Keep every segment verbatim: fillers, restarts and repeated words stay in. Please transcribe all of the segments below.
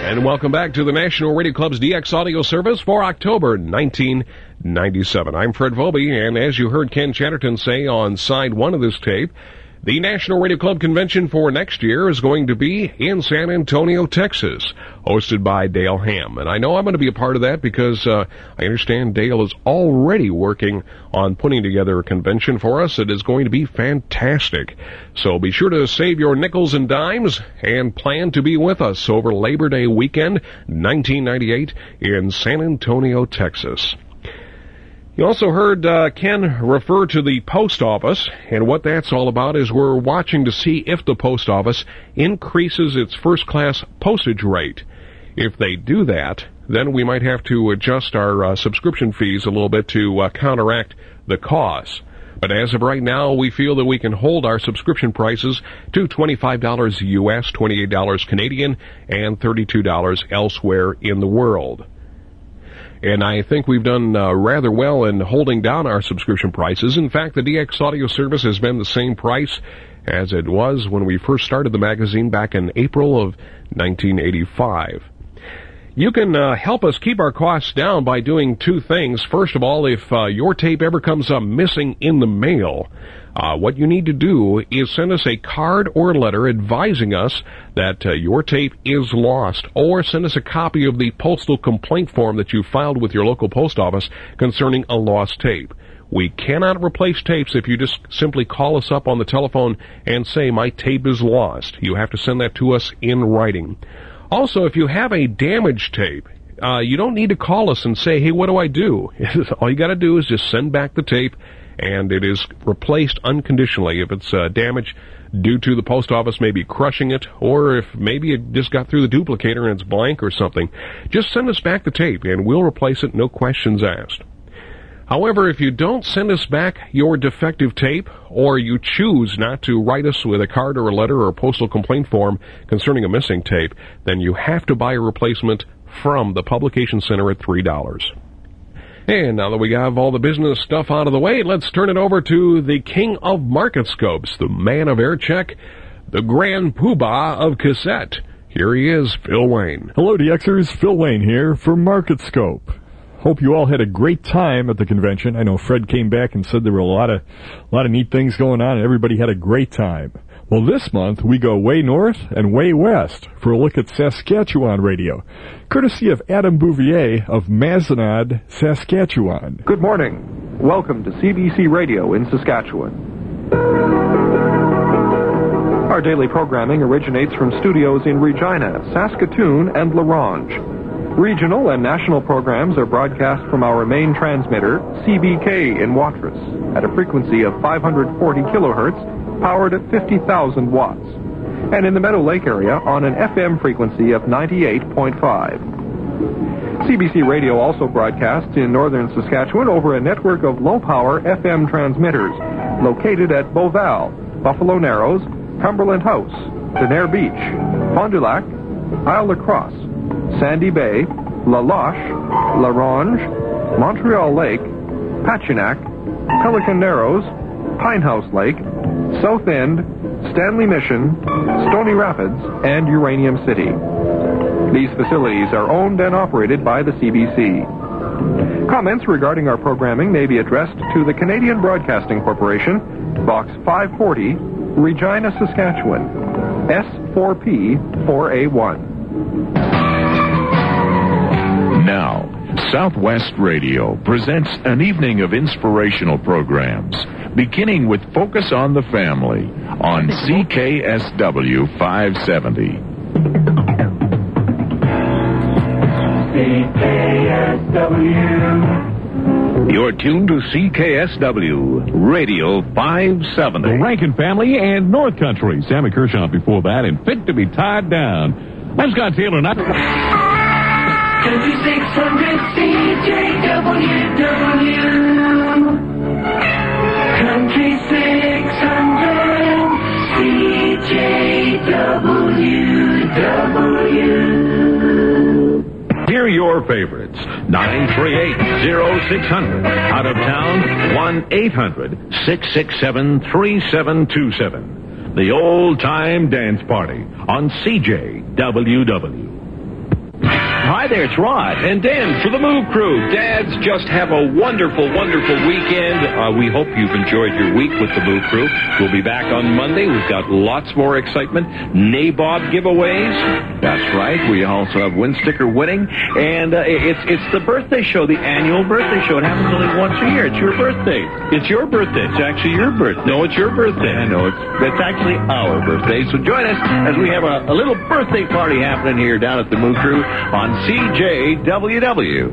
And welcome back to the National Radio Club's D X Audio Service for October nineteen ninety-seven. I'm Fred Vobie, and as you heard Ken Chatterton say on side one of this tape, the National Radio Club convention for next year is going to be in San Antonio, Texas, hosted by Dale Ham. And I know I'm going to be a part of that because uh, I understand Dale is already working on putting together a convention for us. It is going to be fantastic. So be sure to save your nickels and dimes and plan to be with us over Labor Day weekend, nineteen ninety-eight, in San Antonio, Texas. You also heard uh, Ken refer to the post office, and what that's all about is we're watching to see if the post office increases its first-class postage rate. If they do that, then we might have to adjust our uh, subscription fees a little bit to uh, counteract the costs. But as of right now, we feel that we can hold our subscription prices to twenty-five dollars U S, twenty-eight dollars Canadian, and thirty-two dollars elsewhere in the world. And I think we've done uh, rather well in holding down our subscription prices. In fact, the D X Audio Service has been the same price as it was when we first started the magazine back in April of nineteen eighty-five. You can uh, help us keep our costs down by doing two things. First of all, if uh, your tape ever comes up missing in the mail, Uh, what you need to do is send us a card or letter advising us that uh, your tape is lost, or send us a copy of the postal complaint form that you filed with your local post office concerning a lost tape. We cannot replace tapes if you just simply call us up on the telephone and say, my tape is lost. You have to send that to us in writing. Also, if you have a damaged tape, uh, you don't need to call us and say, hey, what do I do? All you got to do is just send back the tape, and it is replaced unconditionally if it's uh, damaged due to the post office maybe crushing it, or if maybe it just got through the duplicator and it's blank or something. Just send us back the tape, and we'll replace it, no questions asked. However, if you don't send us back your defective tape, or you choose not to write us with a card or a letter or a postal complaint form concerning a missing tape, then you have to buy a replacement from the Publication Center at three dollars. And now that we have all the business stuff out of the way, let's turn it over to the king of market scopes, the man of air check, the grand poobah of cassette. Here he is, Phil Wayne. Hello, D Xers. Phil Wayne here for Market Scope. Hope you all had a great time at the convention. I know Fred came back and said there were a lot of, a lot of neat things going on, and everybody had a great time. Well, this month, we go way north and way west for a look at Saskatchewan radio, courtesy of Adam Bouvier of Mazenod, Saskatchewan. Good morning. Welcome to C B C Radio in Saskatchewan. Our daily programming originates from studios in Regina, Saskatoon, and La Ronge. Regional and national programs are broadcast from our main transmitter, C B K in Watrous, at a frequency of five hundred forty kilohertz, powered at fifty thousand watts, and in the Meadow Lake area on an F M frequency of ninety-eight point five. C B C Radio also broadcasts in northern Saskatchewan over a network of low-power F M transmitters located at Beauval, Buffalo Narrows, Cumberland House, Denair Beach, Fond du Lac, Isle La Crosse, Sandy Bay, La Loche, La Ronge, Montreal Lake, Pachinak, Pelican Narrows, Pinehouse Lake, South End, Stanley Mission, Stony Rapids, and Uranium City. These facilities are owned and operated by the C B C. Comments regarding our programming may be addressed to the Canadian Broadcasting Corporation, Box five forty, Regina, Saskatchewan, S four P four A one. Now, Southwest Radio presents an evening of inspirational programs, beginning with Focus on the Family on C K S W five seventy. C K S W. You're tuned to C K S W Radio five seventy. The Rankin Family and North Country. Sammy Kershaw before that, and Fit to be Tied Down. I'm Scott Taylor, not... Country six hundred C J W W. Country six hundred C J W W. Hear your favorites. nine three eight, zero six hundred. Out of town, one eight hundred, six six seven, three seven two seven. The old-time dance party on C J W W. Hi there, it's Rod. And Dan for the Move Crew. Dads, just have a wonderful, wonderful weekend. Uh, we hope you've enjoyed your week with the Move Crew. We'll be back on Monday. We've got lots more excitement. Nabob giveaways. That's right. We also have win sticker winning. And uh, it's it's the birthday show, the annual birthday show. It happens only once a year. It's your birthday. It's your birthday. It's actually your birthday. No, it's your birthday. I know. It's, it's actually our birthday. So join us as we have a, a little birthday party happening here down at the Move Crew on C J W W.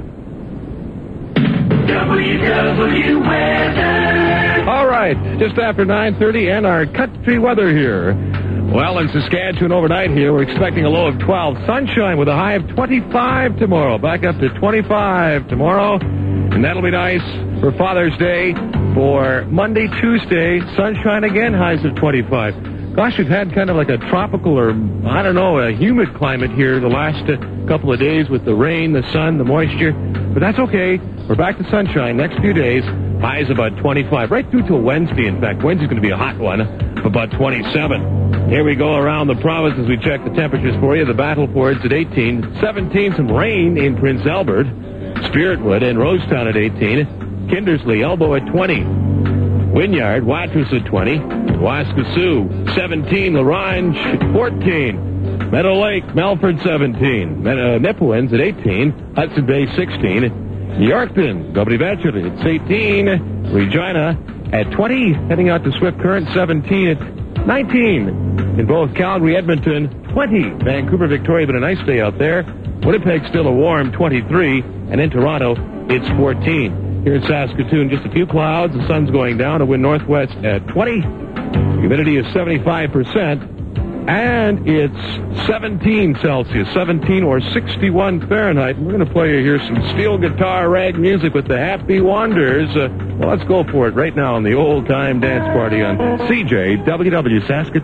W W weather. All right, just after nine thirty and our country weather here. Well, in Saskatchewan overnight here, we're expecting a low of twelve. Sunshine with a high of twenty-five tomorrow. Back up to twenty-five tomorrow. And that'll be nice for Father's Day. For Monday, Tuesday, sunshine again, highs of twenty-five. Gosh, we've had kind of like a tropical or, I don't know, a humid climate here the last uh, couple of days with the rain, the sun, the moisture. But that's okay. We're back to sunshine next few days. Highs about twenty-five, right through till Wednesday. In fact, Wednesday's going to be a hot one, about twenty-seven. Here we go around the province as we check the temperatures for you. The Battlefords at eighteen, seventeen, some rain in Prince Albert, Spiritwood and Rosetown at eighteen, Kindersley, Elbow at twenty, Wynyard, Watrous at twenty, Waskasoo, seventeen, Larange at fourteen, Meadow Lake, Melford, seventeen, uh, Nipawins at eighteen, Hudson Bay, sixteen, Yorkton, Gobri-Vetcher, it's eighteen, Regina at twenty, heading out to Swift Current, seventeen at nineteen, in both Calgary, Edmonton, twenty, Vancouver, Victoria, but a nice day out there, Winnipeg still a warm twenty-three, and in Toronto, it's fourteen. Here in Saskatoon, just a few clouds. The sun's going down. A wind northwest at twenty. Humidity is seventy-five percent. And it's seventeen Celsius, seventeen or sixty-one Fahrenheit. We're going to play you here some steel guitar rag music with the Happy Wanderers. Uh, well, let's go for it right now on the old-time dance party on C J W W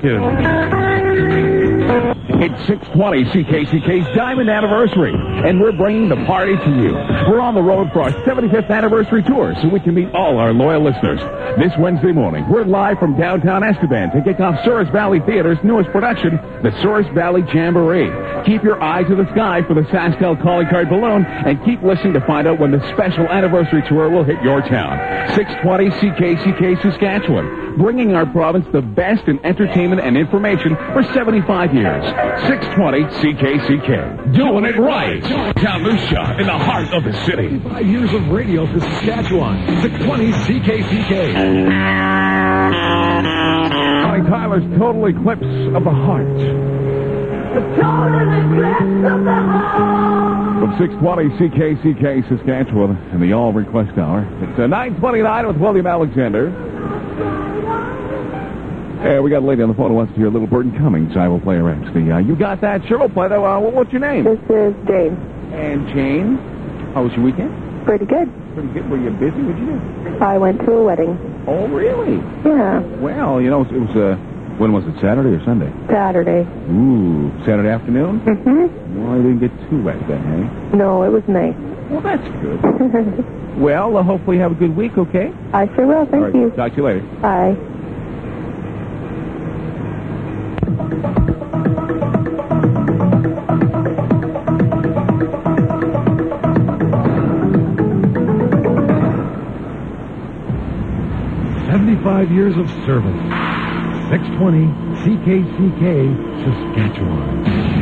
Saskatoon. It's six twenty C K C K's Diamond Anniversary, and we're bringing the party to you. We're on the road for our seventy-fifth anniversary tour so we can meet all our loyal listeners. This Wednesday morning, we're live from downtown Estevan to kick off Souris Valley Theater's newest production, the Souris Valley Jamboree. Keep your eye to the sky for the Sasktel calling card balloon, and keep listening to find out when the special anniversary tour will hit your town. six twenty C K C K Saskatchewan, bringing our province the best in entertainment and information for seventy-five years. six twenty C K C K. Doing it right. Downtown Lucia, in the heart of the city. Five years of radio for Saskatchewan. six twenty C K C K. Connie Tyler's Total Eclipse of the Heart. The total eclipse of the heart. From six twenty C K C K Saskatchewan in the All Request Hour. It's uh, nine twenty-nine with William Alexander. Hey, we got a lady on the phone who wants to hear Little Burton Cummings. I will play her actually. Uh, you got that? Sure, we'll play that. Uh, what's your name? This is Jane. And Jane, how was your weekend? Pretty good. Pretty good. Were you busy? What'd you do? I went to a wedding. Oh, really? Yeah. Well, you know, it was, uh, when was it, Saturday or Sunday? Saturday. Ooh, Saturday afternoon? Mm-hmm. Well, I didn't get too wet then, eh? No, it was nice. Well, that's good. Well, uh, hopefully you have a good week, okay? I sure will, thank All right, you. Talk to you later. Bye. seventy-five years of service. six twenty C K C K, Saskatchewan.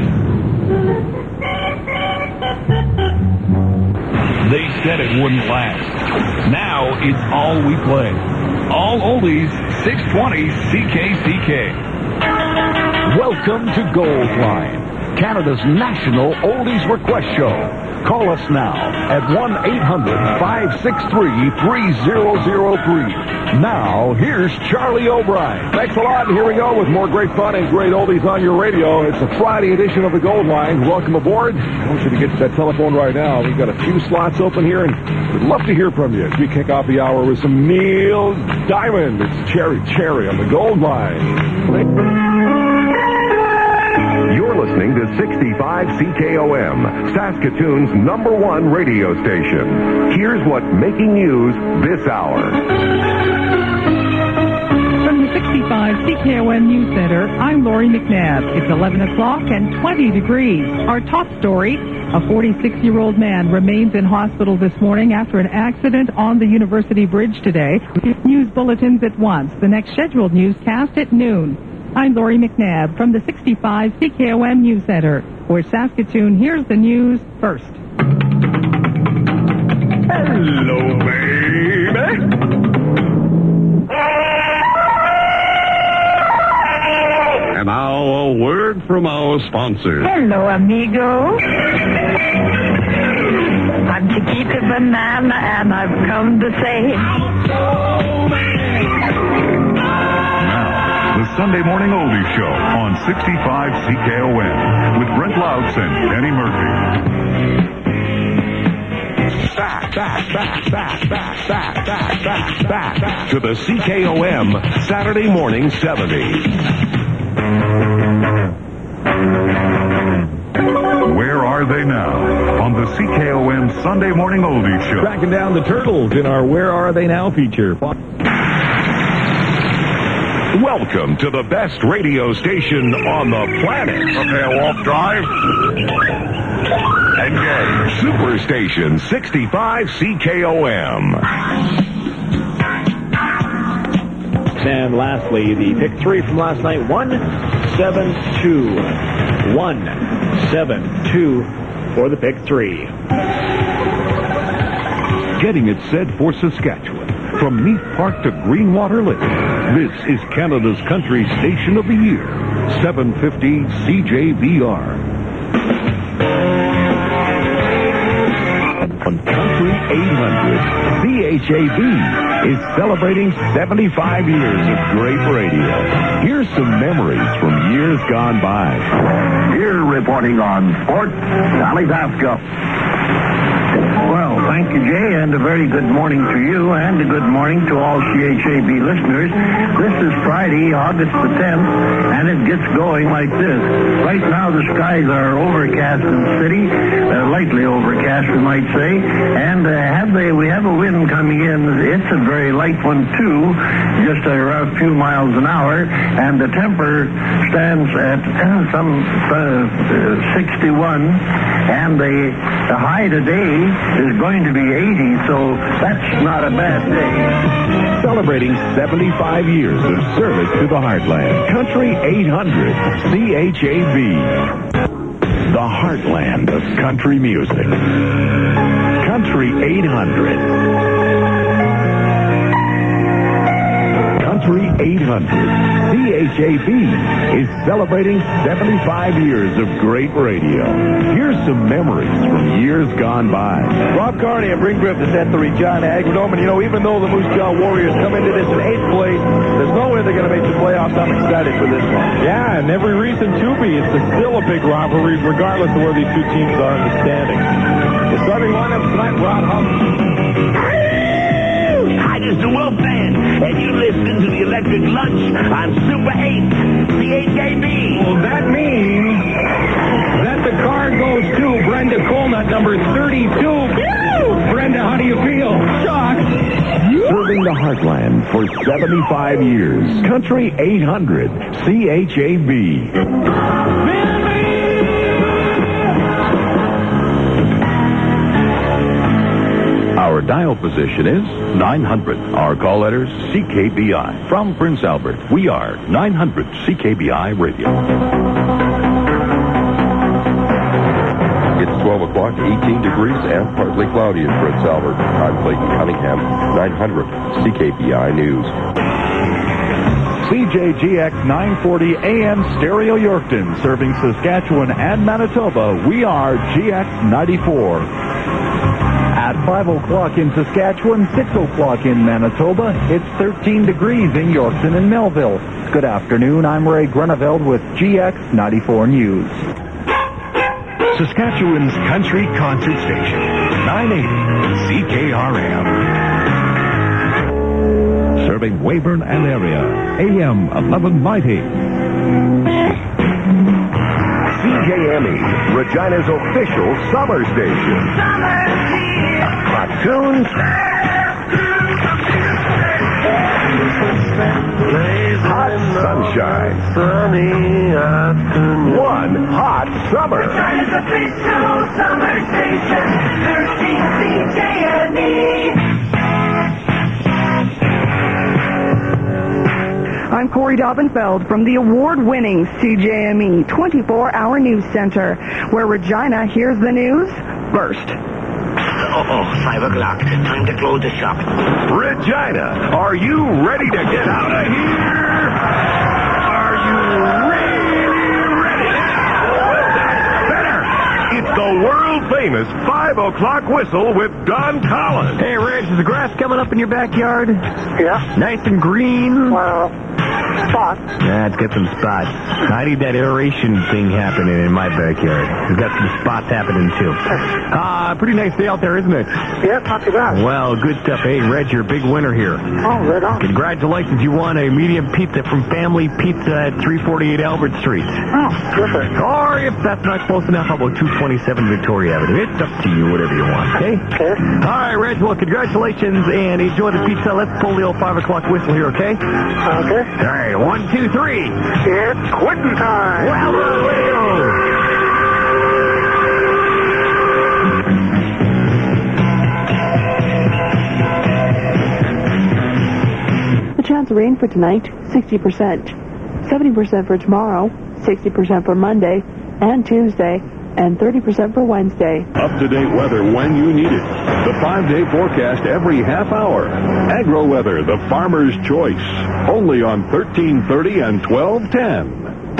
They said it wouldn't last. Now it's all we play. All oldies, six twenty C K C K. Welcome to Goldline, Canada's national oldies request show. Call us now at one eight hundred five six three three zero zero three. Now, here's Charlie O'Brien. Thanks a lot. Here we go with more great fun and great oldies on your radio. It's a Friday edition of the Gold Line. Welcome aboard. I want you to get to that telephone right now. We've got a few slots open here, and we'd love to hear from you as we kick off the hour with some Neil Diamond. It's Cherry Cherry on the Gold Line. You're listening to sixty-five C K O M, Saskatoon's number one radio station. Here's what's making news this hour. From the sixty-five C K O M News Center, I'm Lori McNabb. It's eleven o'clock and twenty degrees. Our top story, a forty-six-year-old man remains in hospital this morning after an accident on the University Bridge today. News bulletins at once. The next scheduled newscast at noon. I'm Lori McNabb from the sixty-five C K O M News Center, where Saskatoon hears the news first. Hello, baby. And now a word from our sponsors. Hello, amigo. I'm Chiquita Banana, and I've come to say... The Sunday Morning Oldies Show on sixty-five C K O M with Brent Louds and Penny Murphy. Back, back, back, back, back, back, back, back, back, back to the C K O M Saturday Morning seventies. Where are they now? On the C K O M Sunday Morning Oldies Show. Tracking down the Turtles in our Where Are They Now feature. Welcome to the best radio station on the planet. Okay, walk, drive. Engage. Superstation sixty-five C K O M. And lastly, the pick three from last night, one seven two. one seven two for the pick three. Getting it set for Saskatchewan. From Meath Park to Greenwater Lake, this is Canada's Country Station of the Year, seven fifty C J B R. On Country eight hundred, C H A B is celebrating seventy-five years of great radio. Here's some memories from years gone by. Here reporting on sports, Sally Vasco. Well, thank you, Jay, and a very good morning to you, and a good morning to all C H A B listeners. This is Friday, August the tenth, and it gets going like this. Right now, the skies are overcast in the city, uh, lightly overcast, we might say, and uh, have they, we have a wind coming in. It's a very light one, too, just around a few miles an hour, and the temper stands at uh, some uh, sixty-one, and the, the high today is going to be eighty, so that's not a bad day. Celebrating seventy-five years of service to the heartland. Country eight hundred C H A B. The heartland of country music. Country eight hundred. Country eight hundred C H A B is celebrating seventy-five years of great radio. Here's some memories from years gone by. Rob Carney and Bring Griffith at the Regina Agrodome, and you know, even though the Moose Jaw Warriors come into this in eighth place, there's no way they're going to make the playoffs. I'm excited for this one. Yeah, and every reason to be. It's still a big rivalry, regardless of where these two teams are in the standings. The starting lineup tonight, Rod Huff. Hi, this is the Wolfman, and you listen to the Electric Lunch on Super eight C H A B. Well, that means that the card goes to Brenda Colnut, number thirty-two. Brenda, how do you feel? Shocked. Serving the heartland for seventy-five years. Country eight hundred C H A B. Our dial position is nine hundred. Our call letters C K B I. From Prince Albert, we are nine hundred C K B I Radio. It's twelve o'clock, eighteen degrees, and partly cloudy in Prince Albert. I'm Clayton Cunningham, nine hundred C K B I News. C J G X nine forty A M Stereo Yorkton, serving Saskatchewan and Manitoba. We are G X ninety-four. At five o'clock in Saskatchewan, six o'clock in Manitoba, it's thirteen degrees in Yorkton and Melville. Good afternoon, I'm Ray Grunewald with G X ninety-four News. Saskatchewan's country concert station, nine eighty C K R M. Serving Weyburn and area, A M eleven ninety. C J M E, Regina's official summer station. Summer! Hot tunes. Hot sunshine. Sunny afternoon. One hot summer. China's a big show summer station. thirteen C J and E. I'm Corey Dobbenfeld from the award-winning C J M E twenty-four hour News Center, where Regina hears the news first. Uh-oh, five o'clock. Time to close the shop. Regina, are you ready to get out of here? Are you really ready? That's better. It's the world-famous five o'clock whistle with Don Collins. Hey, Reg, is the grass coming up in your backyard? Yeah. Nice and green? Well, spot. Yeah, it's got some spots. I need that aeration thing happening in my backyard. We've got some spots happening, too. Ah, uh, pretty nice day out there, isn't it? Yeah, not too bad. Well, good stuff. Hey, Reg, you're a big winner here. Oh, right on. Congratulations. You won a medium pizza from Family Pizza at three forty-eight Albert Street. Oh, perfect. Or if that's not close enough, how about two twenty-seven Victoria Avenue? It's up to you, whatever you want, okay? Okay. All right, Reg, well, congratulations, and enjoy the pizza. Let's pull the old five o'clock whistle here, okay? Okay. All right, one, two, three. It's quitting time. Well, The chance of rain for tonight, sixty percent. seventy percent for tomorrow, sixty percent for Monday and Tuesday, and thirty percent for Wednesday. Up-to-date weather when you need it. The five-day forecast every half hour. Agro-weather, the farmer's choice. Only on thirteen thirty and twelve ten.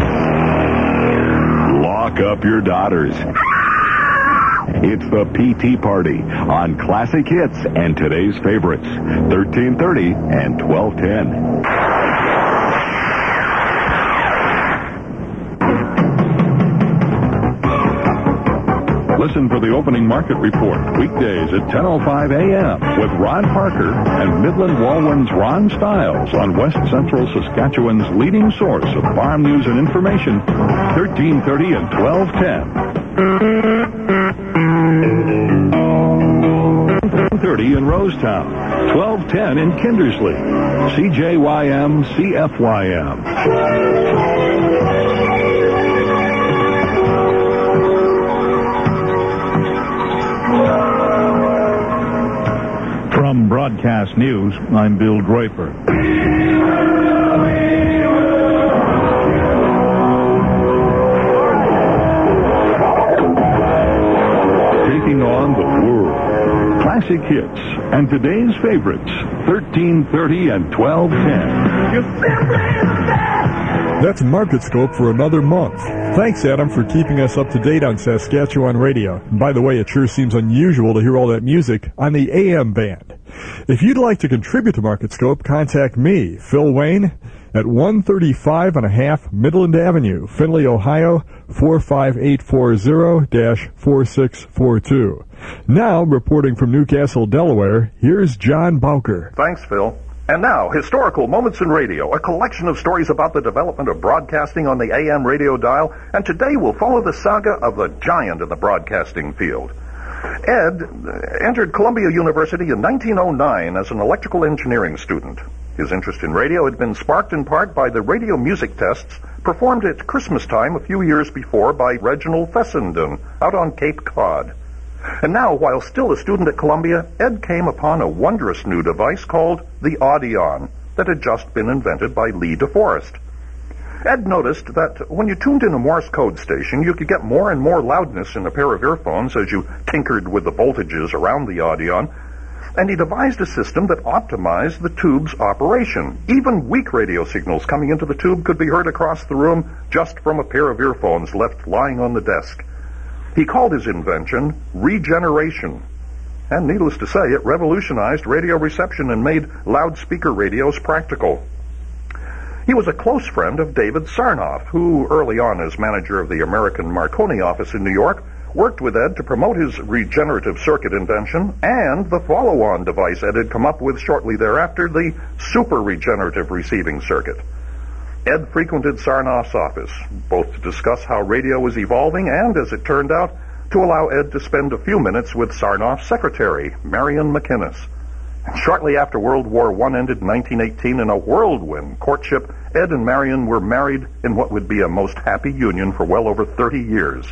Lock up your daughters. It's the P T Party on Classic Hits and today's favorites. thirteen thirty and twelve ten. Listen for the opening market report weekdays at ten oh five a.m. with Ron Parker and Midland Walwyn's Ron Stiles on West Central Saskatchewan's leading source of farm news and information, thirteen thirty and twelve ten. ten thirty in Rosetown, twelve ten in Kindersley, C J Y M, C F Y M. From Broadcast News, I'm Bill Draper. Taking on the world. Classic hits and today's favorites, thirteen thirty and twelve ten. That's Market Scope for another month. Thanks, Adam, for keeping us up to date on Saskatchewan radio. And by the way, it sure seems unusual to hear all that music on the A M band. If you'd like to contribute to Market Scope, contact me, Phil Wayne, at one thirty-five and a half Midland Avenue, Findlay, Ohio, four five eight four zero dash four six four two. Now, reporting from Newcastle, Delaware, here's John Bowker. Thanks, Phil. And now, Historical Moments in Radio, a collection of stories about the development of broadcasting on the A M radio dial, and today we'll follow the saga of the giant in the broadcasting field. Ed entered Columbia University in nineteen oh nine as an electrical engineering student. His interest in radio had been sparked in part by the radio music tests performed at Christmas time a few years before by Reginald Fessenden out on Cape Cod. And now, while still a student at Columbia, Ed came upon a wondrous new device called the Audion that had just been invented by Lee DeForest. Ed noticed that when you tuned in a Morse code station, you could get more and more loudness in a pair of earphones as you tinkered with the voltages around the Audion, and he devised a system that optimized the tube's operation. Even weak radio signals coming into the tube could be heard across the room just from a pair of earphones left lying on the desk. He called his invention regeneration. And needless to say, it revolutionized radio reception and made loudspeaker radios practical. He was a close friend of David Sarnoff, who, early on as manager of the American Marconi office in New York, worked with Ed to promote his regenerative circuit invention and the follow-on device Ed had come up with shortly thereafter, the super regenerative receiving circuit. Ed frequented Sarnoff's office, both to discuss how radio was evolving and, as it turned out, to allow Ed to spend a few minutes with Sarnoff's secretary, Marion McInnes. Shortly after World War One ended in nineteen eighteen, in a whirlwind courtship, Ed and Marion were married in what would be a most happy union for well over thirty years.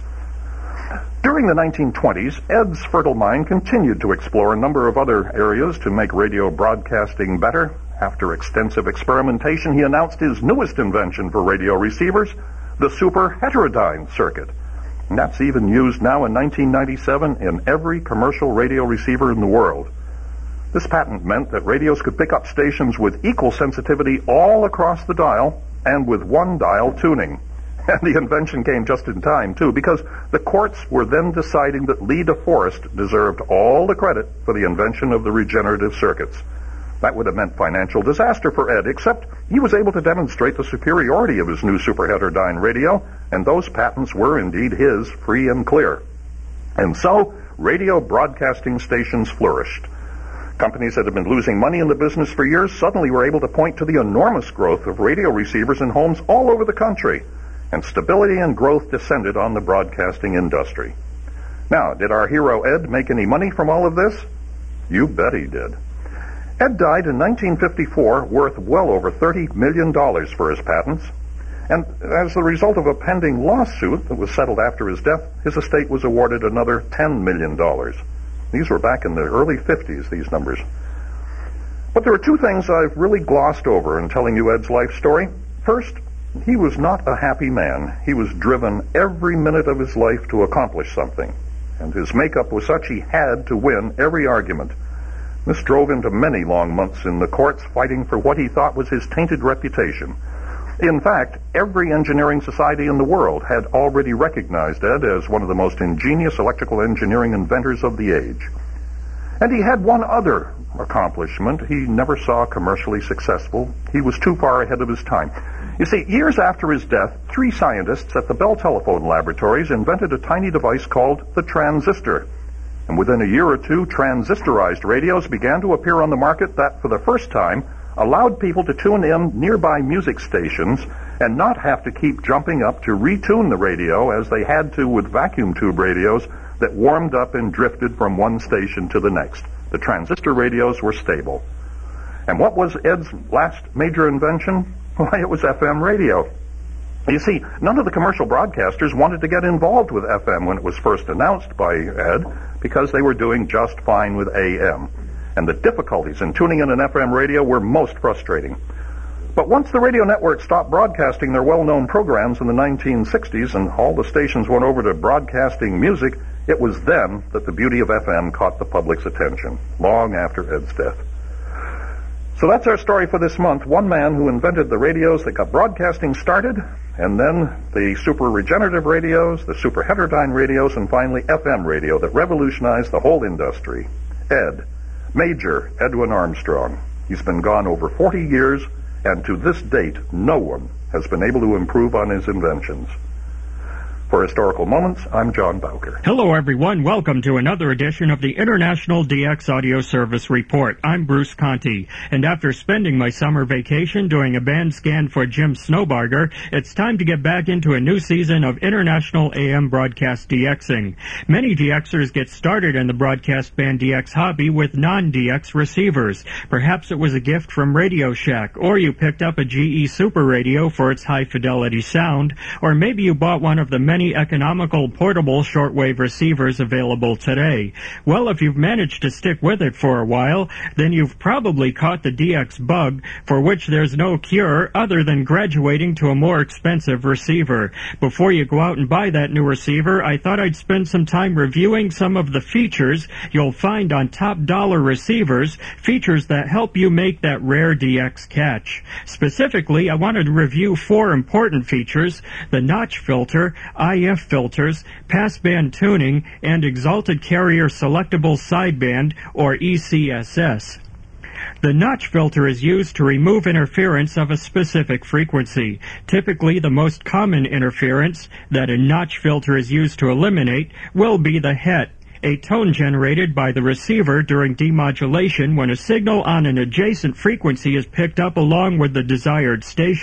During the nineteen twenties, Ed's fertile mind continued to explore a number of other areas to make radio broadcasting better. After extensive experimentation, he announced his newest invention for radio receivers, the super heterodyne circuit. And that's even used now in nineteen ninety-seven in every commercial radio receiver in the world. This patent meant that radios could pick up stations with equal sensitivity all across the dial and with one dial tuning. And the invention came just in time, too, because the courts were then deciding that Lee DeForest deserved all the credit for the invention of the regenerative circuits. That would have meant financial disaster for Ed, except he was able to demonstrate the superiority of his new super heterodyne radio, and those patents were indeed his, free and clear. And so, radio broadcasting stations flourished. Companies that had been losing money in the business for years suddenly were able to point to the enormous growth of radio receivers in homes all over the country, and stability and growth descended on the broadcasting industry. Now, did our hero Ed make any money from all of this? You bet he did. Ed died in nineteen fifty-four, worth well over thirty million dollars for his patents, and as a result of a pending lawsuit that was settled after his death, his estate was awarded another ten million dollars. These were back in the early fifties, these numbers. But there are two things I've really glossed over in telling you Ed's life story. First, he was not a happy man. He was driven every minute of his life to accomplish something, and his makeup was such he had to win every argument. This drove him to many long months in the courts fighting for what he thought was his tainted reputation. In fact, every engineering society in the world had already recognized Ed as one of the most ingenious electrical engineering inventors of the age. And he had one other accomplishment he never saw commercially successful. He was too far ahead of his time. You see, years after his death, three scientists at the Bell Telephone Laboratories invented a tiny device called the transistor. And within a year or two, transistorized radios began to appear on the market that, for the first time, allowed people to tune in nearby music stations and not have to keep jumping up to retune the radio as they had to with vacuum tube radios that warmed up and drifted from one station to the next. The transistor radios were stable. And what was Ed's last major invention? Why, it was F M radio. You see, none of the commercial broadcasters wanted to get involved with F M when it was first announced by Ed because they were doing just fine with A M. And the difficulties in tuning in an F M radio were most frustrating. But once the radio network stopped broadcasting their well-known programs in the nineteen sixties and all the stations went over to broadcasting music, it was then that the beauty of F M caught the public's attention, long after Ed's death. So that's our story for this month. One man who invented the radios that got broadcasting started, and then the super regenerative radios, the super heterodyne radios, and finally F M radio that revolutionized the whole industry. Ed, Major Edwin Armstrong. He's been gone over forty years, and to this date, no one has been able to improve on his inventions. For Historical Moments, I'm John Bowker. Hello, everyone. Welcome to another edition of the International D X Audio Service Report. I'm Bruce Conti, and after spending my summer vacation doing a band scan for Jim Snowbarger, it's time to get back into a new season of International A M Broadcast DXing. Many D Xers get started in the broadcast band D X hobby with non-D X receivers. Perhaps it was a gift from Radio Shack, or you picked up a G E Super Radio for its high-fidelity sound, or maybe you bought one of the many economical portable shortwave receivers available today. Well, if you've managed to stick with it for a while, then you've probably caught the D X bug, for which there's no cure other than graduating to a more expensive receiver. Before you go out and buy that new receiver, I thought I'd spend some time reviewing some of the features you'll find on top dollar receivers, features that help you make that rare D X catch. Specifically, I wanted to review four important features: the notch filter, I F filters, passband tuning, and exalted carrier selectable sideband, or E C S S. The notch filter is used to remove interference of a specific frequency. Typically, the most common interference that a notch filter is used to eliminate will be the het, a tone generated by the receiver during demodulation when a signal on an adjacent frequency is picked up along with the desired station.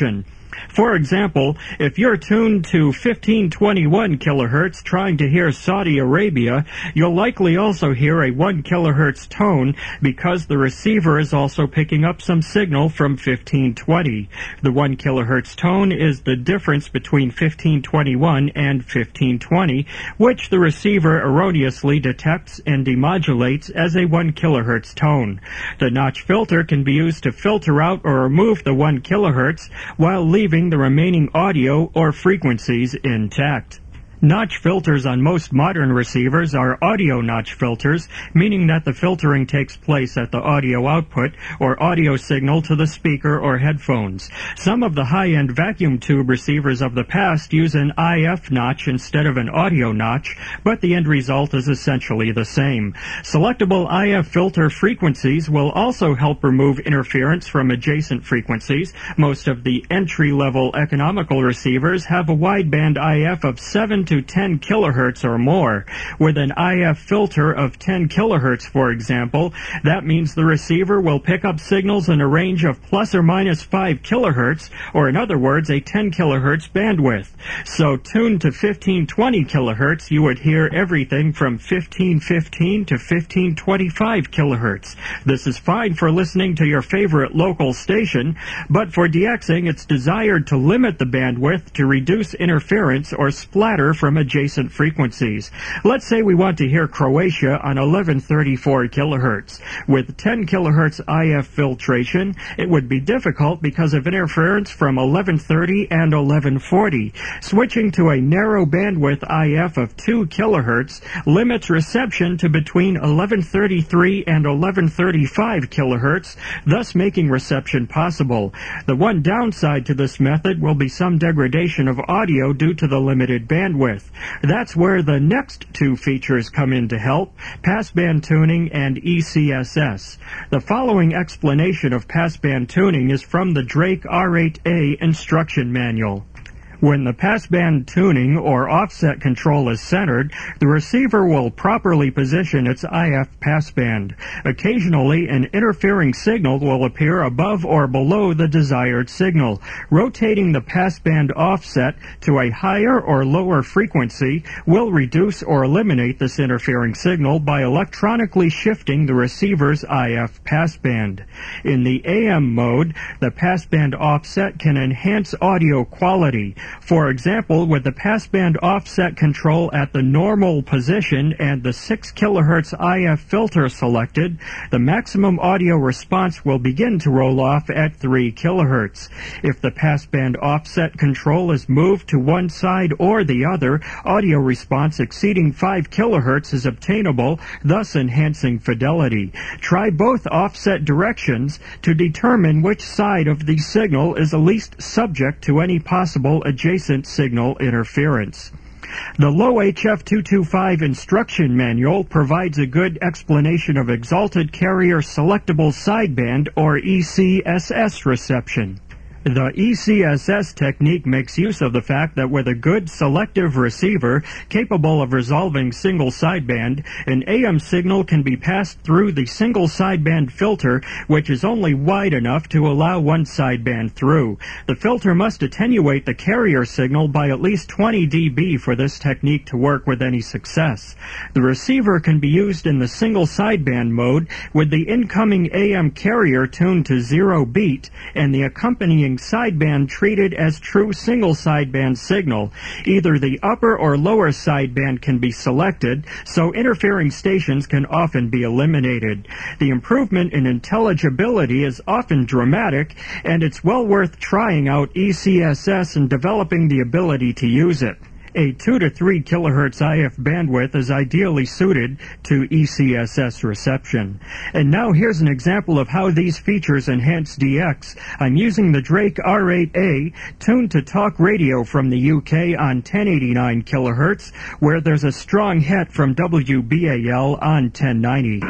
For example, if you're tuned to fifteen twenty-one kilohertz trying to hear Saudi Arabia, you'll likely also hear a one kilohertz tone because the receiver is also picking up some signal from fifteen twenty. The one kilohertz tone is the difference between fifteen twenty-one and fifteen twenty, which the receiver erroneously detects and demodulates as a one kilohertz tone. The notch filter can be used to filter out or remove the one kilohertz while leaving the remaining audio or frequencies intact. Notch filters on most modern receivers are audio notch filters, meaning that the filtering takes place at the audio output or audio signal to the speaker or headphones. Some of the high-end vacuum tube receivers of the past use an I F notch instead of an audio notch, but the end result is essentially the same. Selectable I F filter frequencies will also help remove interference from adjacent frequencies. Most of the entry-level economical receivers have a wideband I F of seven to ten kilohertz or more. With an I F filter of ten kilohertz, for example, that means the receiver will pick up signals in a range of plus or minus five kilohertz, or in other words, a ten kilohertz bandwidth. So tuned to fifteen twenty kilohertz, you would hear everything from fifteen fifteen to fifteen twenty-five kilohertz. This is fine for listening to your favorite local station, but for DXing, it's desired to limit the bandwidth to reduce interference or splatter from adjacent frequencies. Let's say we want to hear Croatia on eleven thirty-four kilohertz. With ten kilohertz I F filtration, it would be difficult because of interference from eleven thirty and eleven forty. Switching to a narrow bandwidth I F of two kilohertz limits reception to between eleven thirty-three and eleven thirty-five kilohertz, thus making reception possible. The one downside to this method will be some degradation of audio due to the limited bandwidth. That's where the next two features come in to help: passband tuning and E C S S. The following explanation of passband tuning is from the Drake R eight A instruction manual. When the passband tuning or offset control is centered, the receiver will properly position its I F passband. Occasionally, an interfering signal will appear above or below the desired signal. Rotating the passband offset to a higher or lower frequency will reduce or eliminate this interfering signal by electronically shifting the receiver's I F passband. In the A M mode, the passband offset can enhance audio quality. For example, with the passband offset control at the normal position and the six kilohertz I F filter selected, the maximum audio response will begin to roll off at three kilohertz. If the passband offset control is moved to one side or the other, audio response exceeding five kilohertz is obtainable, thus enhancing fidelity. Try both offset directions to determine which side of the signal is the least subject to any possible adjacent signal interference. The Low H F two twenty-five instruction manual provides a good explanation of exalted carrier selectable sideband or E C S S reception. The E C S S technique makes use of the fact that with a good selective receiver capable of resolving single sideband, an A M signal can be passed through the single sideband filter, which is only wide enough to allow one sideband through. The filter must attenuate the carrier signal by at least twenty decibels for this technique to work with any success. The receiver can be used in the single sideband mode with the incoming A M carrier tuned to zero beat and the accompanying sideband treated as true single sideband signal. Either the upper or lower sideband can be selected, so interfering stations can often be eliminated. The improvement in intelligibility is often dramatic, and it's well worth trying out E C S S and developing the ability to use it. A two to three kilohertz I F bandwidth is ideally suited to E C S S reception. And now here's an example of how these features enhance D X. I'm using the Drake R eight A tuned to talk radio from the U K on ten eighty-nine kilohertz, where there's a strong hit from W B A L on ten ninety.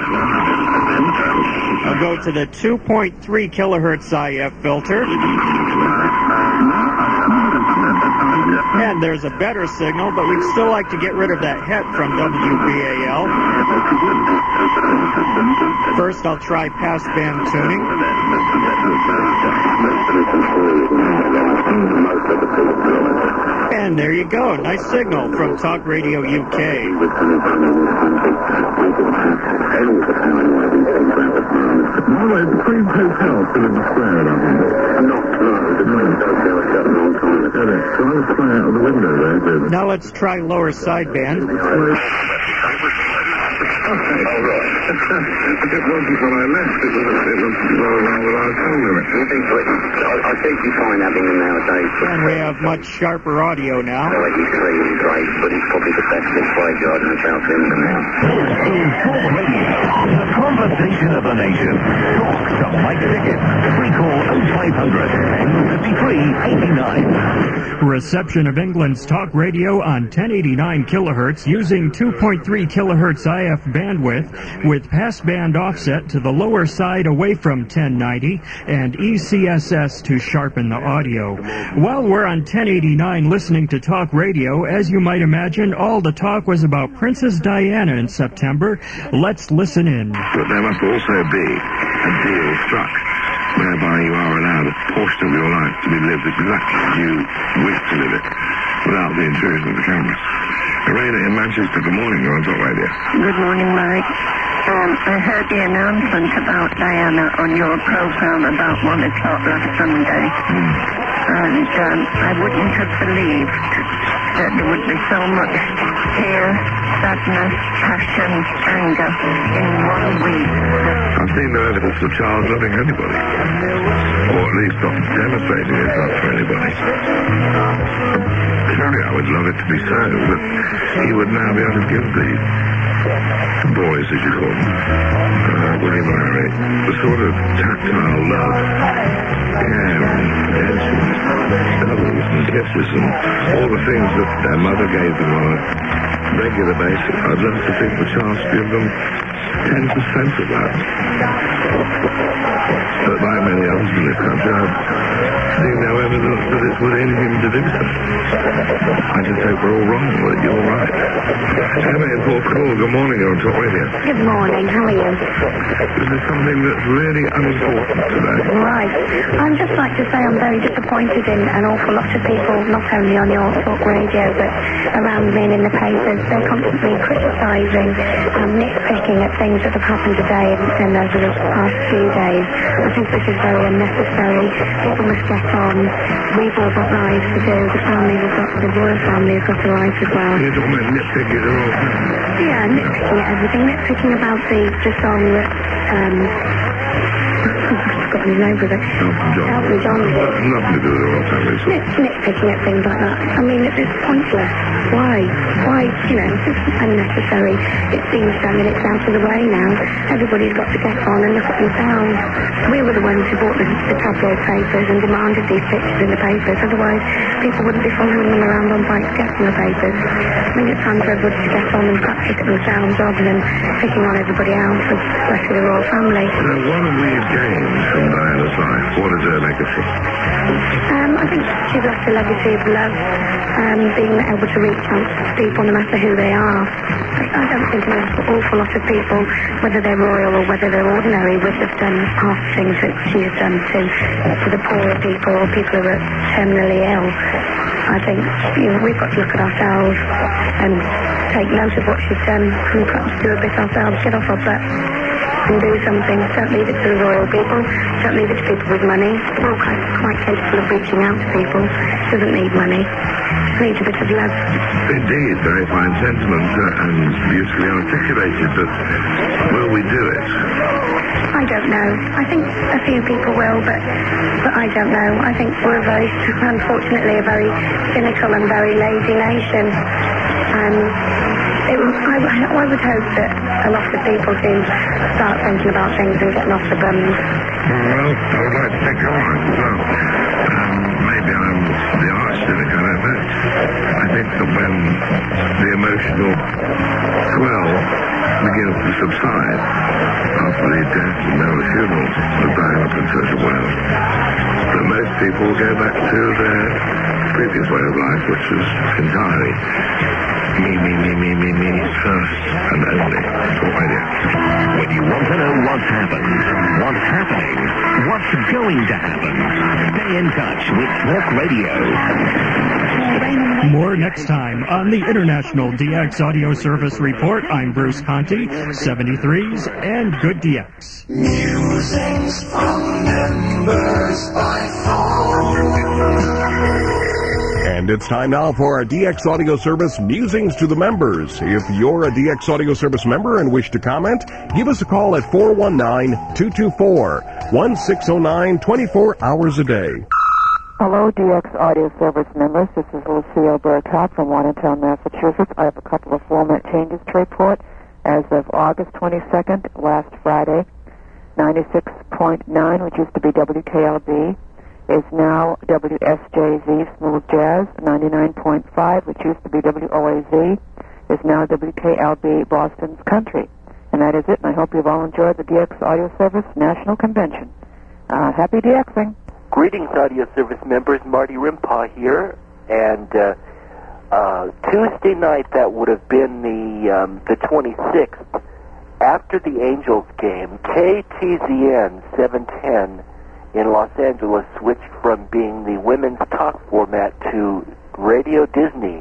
I'll go to the two point three kilohertz I F filter. And there's a better signal, but we'd still like to get rid of that het from W B A L. First, I'll try passband tuning. And there you go. Nice signal from Talk Radio U K. By the way, the Queen's Hotel still in the square, I don't think. Not, no. The Queen's Hotel is shut a long time ago. So I was fly out of the window there. Now let's try lower sideband. I just wondered when I left, it was, it was rather wrong with our phone limit. I think you find having them nowadays. And we have much sharper audio now. Well, he's really great, but he's probably the best in play yard in the South End now. The conversation of the nation. Talk to Mike Pickett. We call oh five hundred, fifty-three eighty-nine. Reception of England's talk radio on ten eighty-nine kilohertz using two point three kilohertz I F bandwidth with passband offset to the lower side away from ten ninety and E C S S to sharpen the audio. While we're on ten eighty-nine listening to talk radio, as you might imagine, all the talk was about Princess Diana in September. Let's listen in. But there must also be a deal struck whereby you are allowed a portion of your life to be lived exactly as you wish to live it, without the intrusion of the cameras. Lorena in Manchester, good morning, you're on Talk Radio. Good morning, Mike. Um, I heard the announcement about Diana on your program about one o'clock last Sunday, mm. and um, I wouldn't have believed that there would be so much fear, sadness, passion, anger in one week. I've seen no evidence of Charles loving anybody, or at least not demonstrating his love for anybody. Surely I would love it to be so, but he would now be able to give the boys, as you call them, uh, William and Harry, the sort of tactile love, care and attention, cuddles and kisses and all the things that their mother gave them on a regular basis. I'd love to think the chance to give them ten percent of that. But like many others in this country, I've seen no evidence that it's within him to do so. I just hope we're all wrong, but you're right. Emma in Port Call, good morning, you're on Talk Radio. Good morning, how are you? Is there something that's really unimportant today? Right. I'd just like to say I'm very disappointed in an awful lot of people, not only on your Talk Radio, but around me and in the papers. They're constantly criticising and nitpicking at things that have happened today and, and over the past few days. I think this is very unnecessary. People must get on. We've all got lives to do. The families have got, the royal family has got a life as well. You're talking about nitpicking at all? Yeah, nitpicking at everything. Nitpicking about the, the song that, um... I've forgotten his name with it. Elton John. Elton John. Nothing to do with the royal family. Nit, nitpicking at things like that. I mean, it, it's pointless. Why? Why, you know, it's unnecessary. It's been done and it's out of the way now. Everybody's got to get on and look at themselves. We were the ones who bought the, the tabloid papers and demanded these pictures in the papers. Otherwise, people wouldn't be following them around on bikes getting the papers. I think it's time for everybody to get on and perhaps look at themselves rather than picking on everybody else, especially the royal family. So what have we gained from Diana's life? What is her legacy? Um, I think she's left a legacy of love, um, being able to reach out to people no matter who they are. I, I don't think an awful lot of people, whether they're royal or whether they're ordinary, would have done half the things that she has done to, to the poorer people or people who are terminally ill. I think, you know, we've got to look at ourselves and take note of what she's done and perhaps do a bit ourselves, get off our butt and do something. Don't leave it to the royal people. Don't leave it to people with money. We're all quite, quite capable of reaching out to people. Doesn't need money. Needs a bit of love. Indeed, very fine sentiment uh, and beautifully articulated, but will we do it? I don't know. I think a few people will, but but I don't know. I think we're a very, unfortunately, a very cynical and very lazy nation. And it, I, I would hope that a lot of people do start thinking about things and getting off the bums. Well, I would like to think you're right as well. Um, maybe I'm the arch cynic, I don't know. I think that when the emotional swell begins to subside after the death and now the funeral of Diana, Princess of Wales, that most people will go back to their previous way of life, which was entirely me, me, me, me, me, me, first and only. Talk Radio. When you want to know what's happened, what's happening, what's going to happen, stay in touch with Talk Radio. More next time on the International D X Audio Service Report. I'm Bruce Conti, seventy-threes and good D X. Musings from members by phone. And it's time now for our D X Audio Service Musings to the Members. If you're a D X Audio Service member and wish to comment, give us a call at four one nine, two two four, one six zero nine twenty-four hours a day. Hello, D X Audio Service members. This is Lucille Burkhardt from Watertown, Massachusetts. I have a couple of format changes to report. As of August twenty-second, last Friday, ninety-six point nine, which used to be W K L B, is now W S J Z Smooth Jazz. ninety-nine point five, which used to be W O A Z, is now W K L B Boston's Country. And that is it, and I hope you've all enjoyed the D X Audio Service National Convention. Uh, happy DXing. Greetings, Audio Service members. Marty Rimpaw here. And uh, uh, Tuesday night, that would have been the um, the twenty-sixth, after the Angels game, K T Z N seven ten in Los Angeles switched from being the women's talk format to Radio Disney.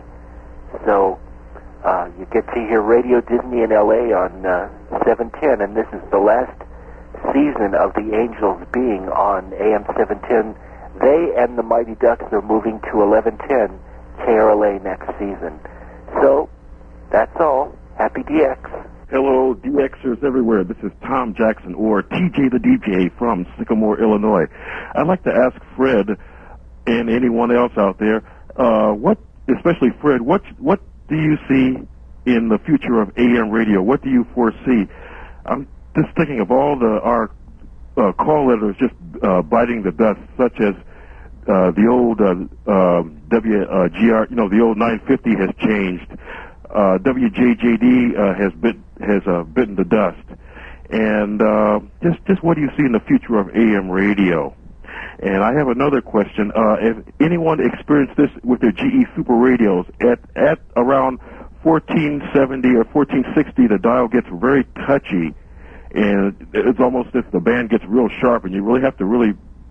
So uh, you get to hear Radio Disney in L A on uh, seven ten, and this is the last season of the Angels being on A M seven ten. They and the Mighty Ducks are moving to eleven ten K R L A next season. So that's all. Happy D X. Hello, D Xers everywhere. This is Tom Jackson, or T J the D J from Sycamore, Illinois. I'd like to ask Fred and anyone else out there, uh, what, especially Fred, what what do you see in the future of A M radio? What do you foresee? I'm just thinking of all the our uh, call letters just uh, biting the dust, such as uh, the old uh, uh, W G R, you know, the old nine fifty has changed. Uh, W J J D uh, has bit has uh, bitten the dust, and uh, just just what do you see in the future of A M radio? And I have another question: uh, if anyone experienced this with their G E Super radios, at at around fourteen seventy or fourteen sixty, the dial gets very touchy, and it's almost as if the band gets real sharp, and you really have to really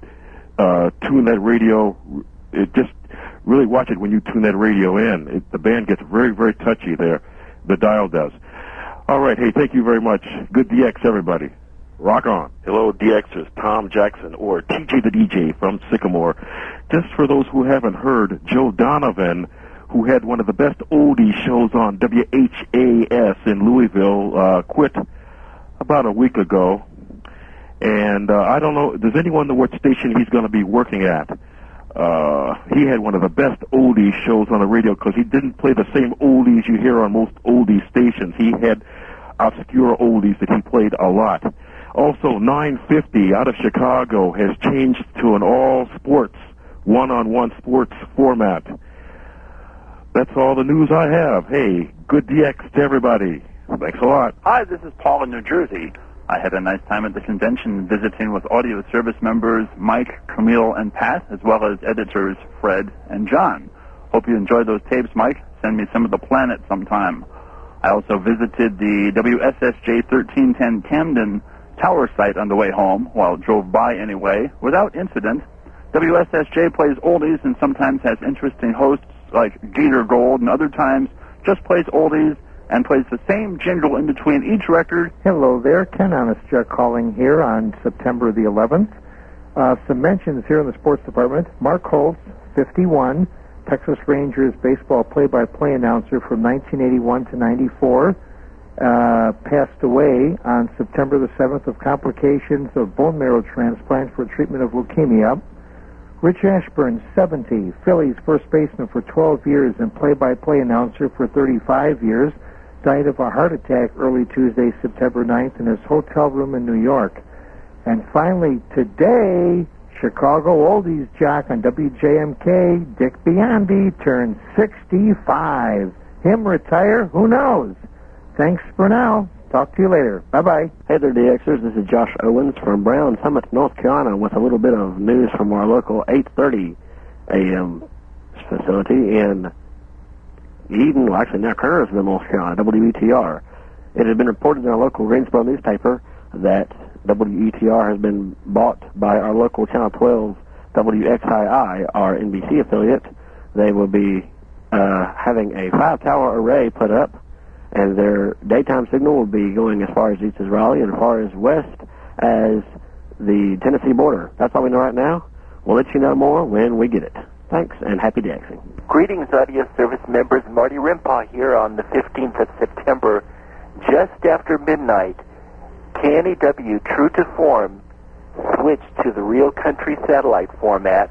uh, tune that radio. It just really watch it when you tune that radio in. It, the band gets very, very touchy there. The dial does. All right. Hey, thank you very much. Good D X, everybody. Rock on. Hello, D Xers. Tom Jackson, or T J the D J from Sycamore. Just for those who haven't heard, Joe Donovan, who had one of the best oldie shows on W H A S in Louisville, uh, quit about a week ago. And uh, I don't know, does anyone know what station he's going to be working at? Uh, he had one of the best oldies shows on the radio because he didn't play the same oldies you hear on most oldie stations. He had obscure oldies that he played a lot. Also, nine fifty out of Chicago has changed to an all-sports, one-on-one sports format. That's all the news I have. Hey, good D X to everybody. Thanks a lot. Hi, this is Paul in New Jersey. I had a nice time at the convention visiting with audio service members Mike, Camille, and Pat, as well as editors Fred and John. Hope you enjoyed those tapes, Mike. Send me some of the planet sometime. I also visited the W S S J thirteen ten Camden Tower site on the way home, well, drove by anyway, without incident. W S S J plays oldies and sometimes has interesting hosts like Gator Gold, and other times just plays oldies and plays the same jingle in between each record. Hello there, Ken Honestjack calling here on September the eleventh. Uh, some mentions here in the sports department. Mark Holtz, fifty-one, Texas Rangers baseball play-by-play announcer from nineteen eighty-one to ninety-four, uh, passed away on September the seventh of complications of bone marrow transplant for treatment of leukemia. Rich Ashburn, seventy, Phillies first baseman for twelve years and play-by-play announcer for thirty-five years, died of a heart attack early Tuesday, September ninth, in his hotel room in New York. And finally, today, Chicago oldies jock on W J M K, Dick Biondi, turned sixty-five. Him retire? Who knows? Thanks for now. Talk to you later. Bye-bye. Hey there, D Xers. This is Josh Owens from Brown Summit, North Carolina, with a little bit of news from our local eight thirty A M facility in Eden, well, actually now Kernersville, North Carolina, W E T R. It has been reported in our local Greensboro newspaper that W E T R has been bought by our local Channel twelve W X I I, our N B C affiliate. They will be uh, having a five-tower array put up, and their daytime signal will be going as far as east as Raleigh and as far as west as the Tennessee border. That's all we know right now. We'll let you know more when we get it. Thanks, and happy dancing. Greetings, audio service members. Marty Rimpaw here on the fifteenth of September. Just after midnight, K N E W, true to form, switched to the Real Country satellite format,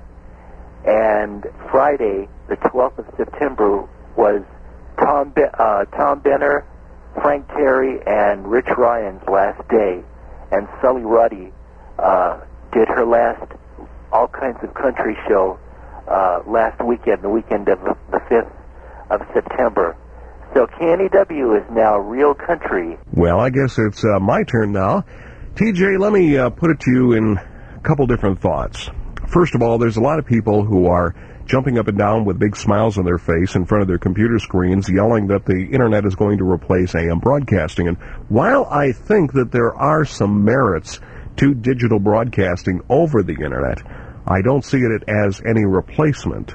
and Friday, the twelfth of September, was Tom, Be- uh, Tom Benner, Frank Terry, and Rich Ryan's last day, and Sully Ruddy uh, did her last All Kinds of Country show uh, last weekend, the weekend of the fifth of September. So K N E W is now Real Country. Well, I guess it's uh, my turn now. T J, let me uh, put it to you in a couple different thoughts. First of all, there's a lot of people who are jumping up and down with big smiles on their face in front of their computer screens, yelling that the Internet is going to replace A M broadcasting. And while I think that there are some merits to digital broadcasting over the Internet, I don't see it as any replacement.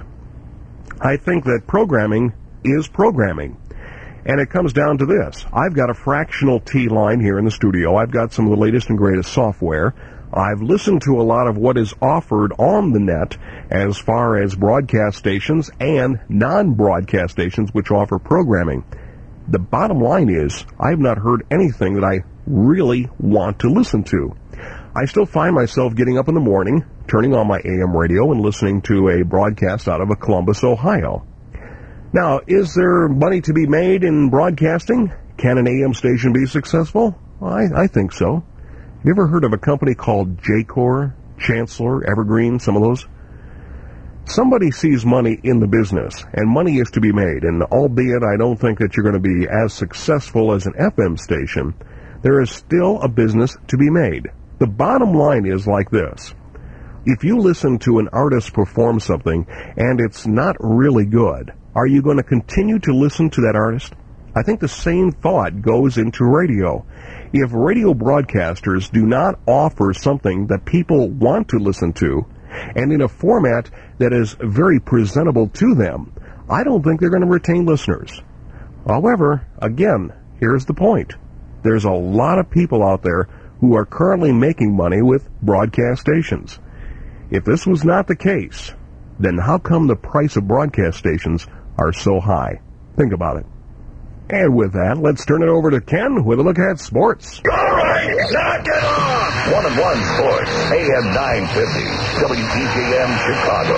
I think that programming is programming. And it comes down to this. I've got a fractional T line here in the studio. I've got some of the latest and greatest software. I've listened to a lot of what is offered on the net as far as broadcast stations and non-broadcast stations which offer programming. The bottom line is, I've not heard anything that I really want to listen to. I still find myself getting up in the morning, turning on my A M radio and listening to a broadcast out of Columbus, Ohio. Now, is there money to be made in broadcasting? Can an A M station be successful? Well, I, I think so. Have you ever heard of a company called Jacor, Chancellor, Evergreen, some of those? Somebody sees money in the business, and money is to be made, and albeit I don't think that you're going to be as successful as an F M station, there is still a business to be made. The bottom line is like this. If you listen to an artist perform something, and it's not really good, are you going to continue to listen to that artist? I think the same thought goes into radio. If radio broadcasters do not offer something that people want to listen to, and in a format that is very presentable to them, I don't think they're going to retain listeners. However, again, here's the point. There's a lot of people out there who are currently making money with broadcast stations. If this was not the case, then how come the price of broadcast stations are so high? Think about it. And with that, let's turn it over to Ken with a look at sports. All right, knock it off! One and one sports, A M nine fifty, W T J M Chicago.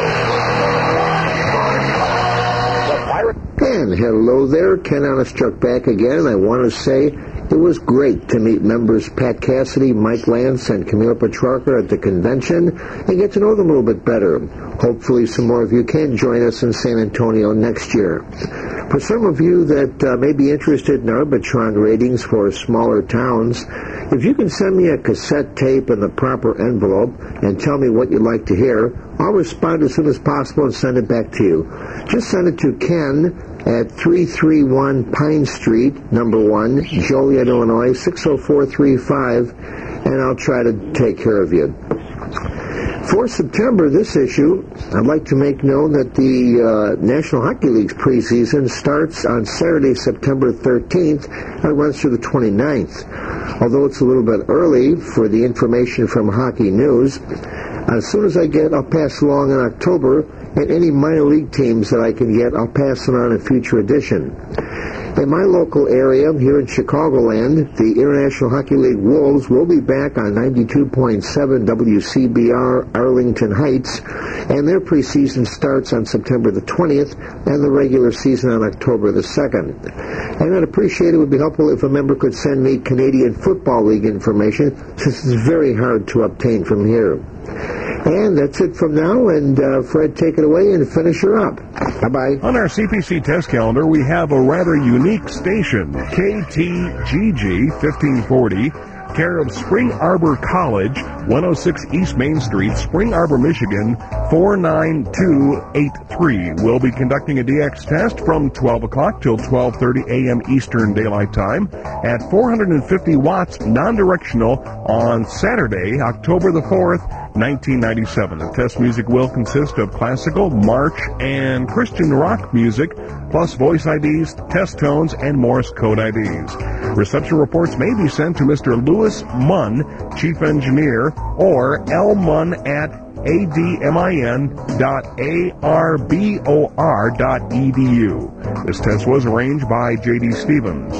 The Pirate. And hello there, Ken Honestchuck back again. I want to say it was great to meet members Pat Cassidy, Mike Lance, and Camille Petrarca at the convention and get to know them a little bit better. Hopefully some more of you can join us in San Antonio next year. For some of you that uh, may be interested in Arbitron ratings for smaller towns, if you can send me a cassette tape in the proper envelope and tell me what you'd like to hear, I'll respond as soon as possible and send it back to you. Just send it to Ken at three thirty-one Pine Street, number one, Joliet, Illinois, six oh four three five, and I'll try to take care of you. For September, this issue, I'd like to make known that the uh, National Hockey League's preseason starts on Saturday, September thirteenth, and runs through the twenty-ninth. Although it's a little bit early for the information from Hockey News, as soon as I get, I'll pass along in October, and any minor league teams that I can get, I'll pass them on in future edition. In my local area, here in Chicagoland, the International Hockey League Wolves will be back on ninety-two point seven W C B R Arlington Heights, and their preseason starts on September the twentieth, and the regular season on October the second. And I'd appreciate it would be helpful if a member could send me Canadian Football League information, since it's very hard to obtain from here. And that's it from now, and uh, Fred, take it away and finish her up. Bye-bye. On our C P C test calendar, we have a rather unique station, K T G G fifteen forty, care of Spring Arbor College, one oh six East Main Street, Spring Arbor, Michigan, four nine two eight three. We'll be conducting a D X test from twelve o'clock till twelve thirty a.m. Eastern Daylight Time at four hundred fifty watts non-directional on Saturday, October the fourth, nineteen ninety-seven. The test music will consist of classical, march, and Christian rock music, plus voice I Ds, test tones, and Morse code I Ds. Reception reports may be sent to Mister Lewis Munn, Chief Engineer, or lmunn at admin dot arbor dot edu. This test was arranged by J D Stevens.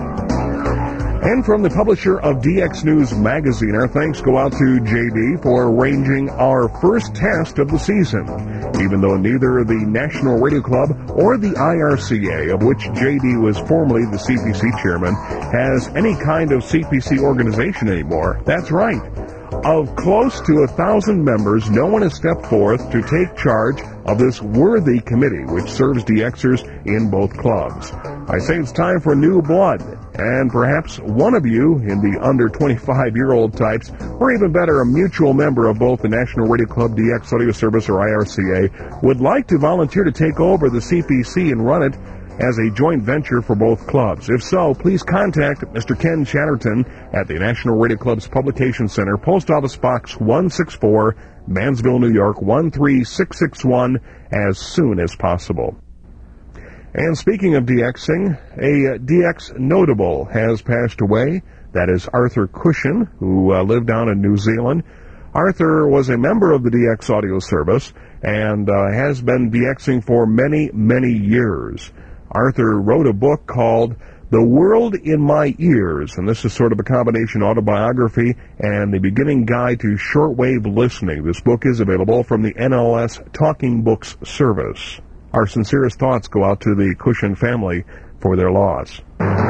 And from the publisher of D X News Magazine, our thanks go out to J D for arranging our first test of the season. Even though neither the National Radio Club or the I R C A, of which J D was formerly the C P C chairman, has any kind of C P C organization anymore. That's right. Of close to a thousand members, no one has stepped forth to take charge of this worthy committee, which serves D Xers in both clubs. I say it's time for new blood, and perhaps one of you in the under twenty-five-year-old types, or even better, a mutual member of both the National Radio Club D X Audio Service or I R C A, would like to volunteer to take over the C P C and run it as a joint venture for both clubs. If so, please contact Mister Ken Chatterton at the National Radio Club's Publication Center, Post Office Box one sixty-four, Mansville, New York, one three six six one, as soon as possible. And speaking of DXing, a D X notable has passed away. That is Arthur Cushion, who uh, lived down in New Zealand. Arthur was a member of the D X Audio Service and uh, has been DXing for many, many years. Arthur wrote a book called The World in My Ears, and this is sort of a combination autobiography and the beginning guide to shortwave listening. This book is available from the N L S Talking Books service. Our sincerest thoughts go out to the Cushion family for their loss.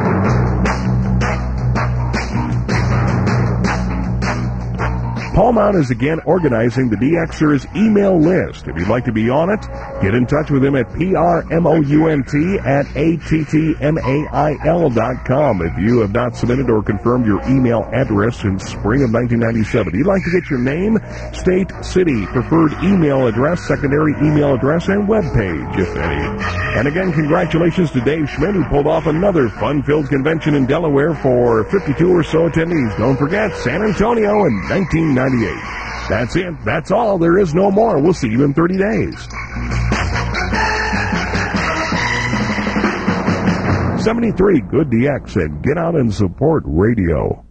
Paul Mount is again organizing the DXers email list. If you'd like to be on it, get in touch with him at P R M O U N T at A T T M A I L dot com. If you have not submitted or confirmed your email address since spring of nineteen ninety-seven, you'd like to get your name, state, city, preferred email address, secondary email address, and web page, if any. And again, congratulations to Dave Schmidt, who pulled off another fun-filled convention in Delaware for fifty-two or so attendees. Don't forget, San Antonio in nineteen ninety-eight. That's it. That's all. There is no more. We'll see you in thirty days. seventy-three, good D X, and get out and support radio.